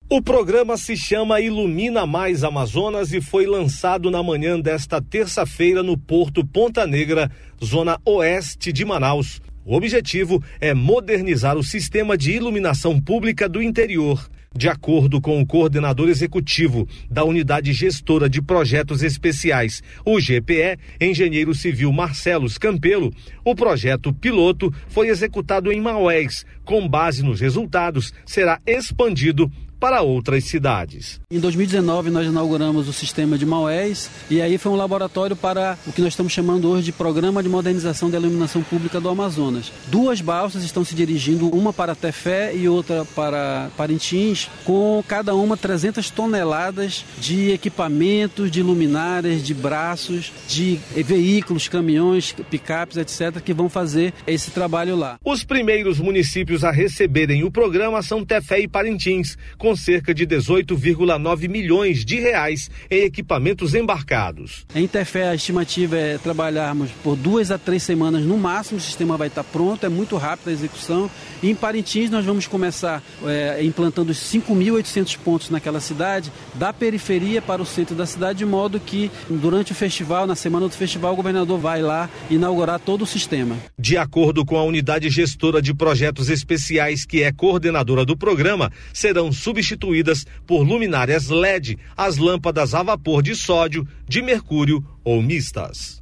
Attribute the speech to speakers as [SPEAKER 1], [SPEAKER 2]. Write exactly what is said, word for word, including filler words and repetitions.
[SPEAKER 1] O programa se chama Ilumina Mais Amazonas e foi lançado na manhã desta terça-feira no Porto Ponta Negra, zona oeste de Manaus. O objetivo é modernizar o sistema de iluminação pública do interior. De acordo com o coordenador executivo da Unidade Gestora de Projetos Especiais, o G P E, engenheiro civil Marcelo Campelo, o projeto piloto foi executado em Maués. Com base nos resultados, será expandido para outras cidades.
[SPEAKER 2] Em dois mil e dezenove nós inauguramos o sistema de Maués e aí foi um laboratório para o que nós estamos chamando hoje de Programa de Modernização da Iluminação Pública do Amazonas. Duas balsas estão se dirigindo, uma para Tefé e outra para Parintins, com cada uma trezentas toneladas de equipamentos, de luminárias, de braços, de veículos, caminhões, picapes, etcétera, que vão fazer esse trabalho lá.
[SPEAKER 1] Os primeiros municípios a receberem o programa são Tefé e Parintins, com com cerca de dezoito vírgula nove milhões de reais em equipamentos embarcados.
[SPEAKER 2] Em Tefé, a estimativa é trabalharmos por duas a três semanas no máximo, o sistema vai estar pronto, é muito rápida a execução. E em Parintins nós vamos começar é, implantando os cinco mil e oitocentos pontos naquela cidade, da periferia para o centro da cidade, de modo que durante o festival, na semana do festival, o governador vai lá inaugurar todo o sistema.
[SPEAKER 1] De acordo com a Unidade Gestora de Projetos Especiais, que é coordenadora do programa, serão substituídos substituídas por luminárias L E D, as lâmpadas a vapor de sódio, de mercúrio ou mistas.